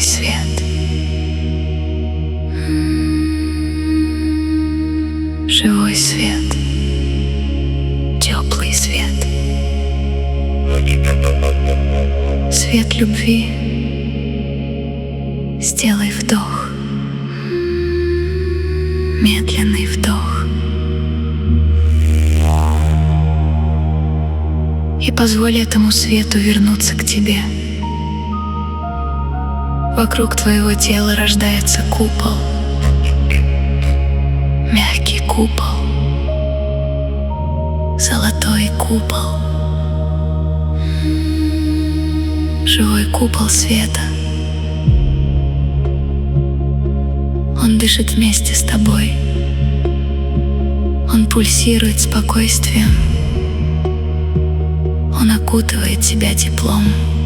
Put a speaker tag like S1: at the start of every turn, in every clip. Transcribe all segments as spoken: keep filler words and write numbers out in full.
S1: свет. Живой свет, теплый свет, свет любви. Сделай вдох, медленный вдох, и позволь этому свету вернуться к тебе. Вокруг твоего тела рождается купол, мягкий купол, золотой купол, живой купол света. Он дышит вместе с тобой, он пульсирует спокойствием, он окутывает тебя теплом.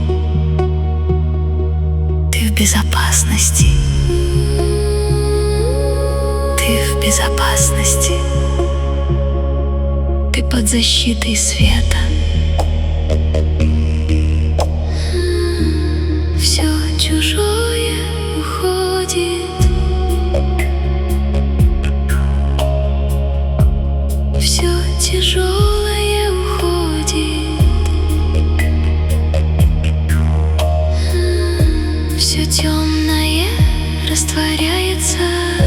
S1: Ты в безопасности. Ты в безопасности. Ты под защитой света. Все чужое уходит. Все тяжелое уходит. Все темное растворяется.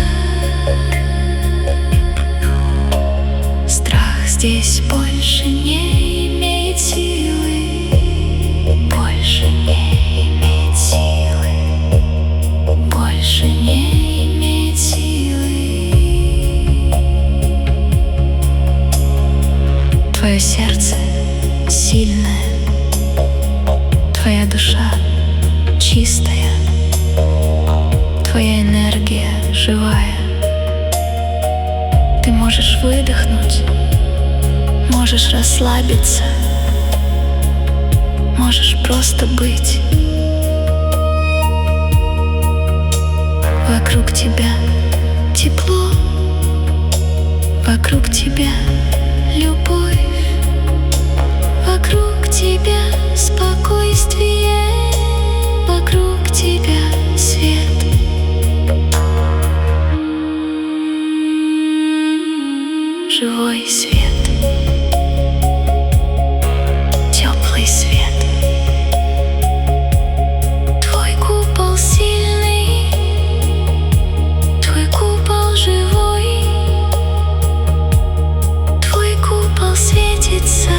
S1: Здесь больше не имеет силы, больше не имеет силы, больше не имеет силы. Твое сердце сильное, твоя душа чистая, твоя энергия живая. Ты можешь выдохнуть, можешь расслабиться, можешь просто быть. Вокруг тебя тепло, вокруг тебя любовь, вокруг тебя спокойствие, вокруг тебя свет. Живой свет. Свет. Твой купол сильный, твой купол живой, твой купол светится.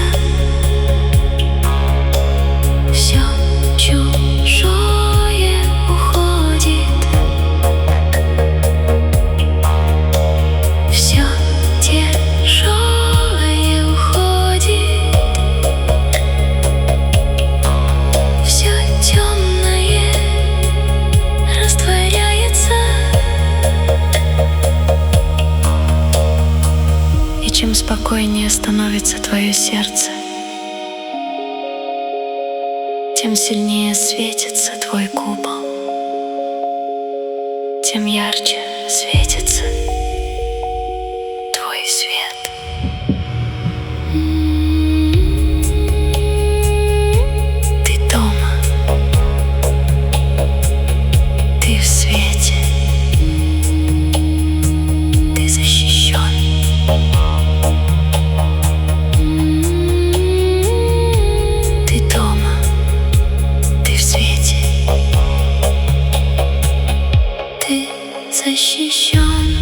S1: Все чужое уходит, все тяжелое уходит. Чем спокойнее становится твое сердце, тем сильнее светится твой купол, тем ярче светится твой свет. Ты дома, ты в свете, ты защищен. Защищен.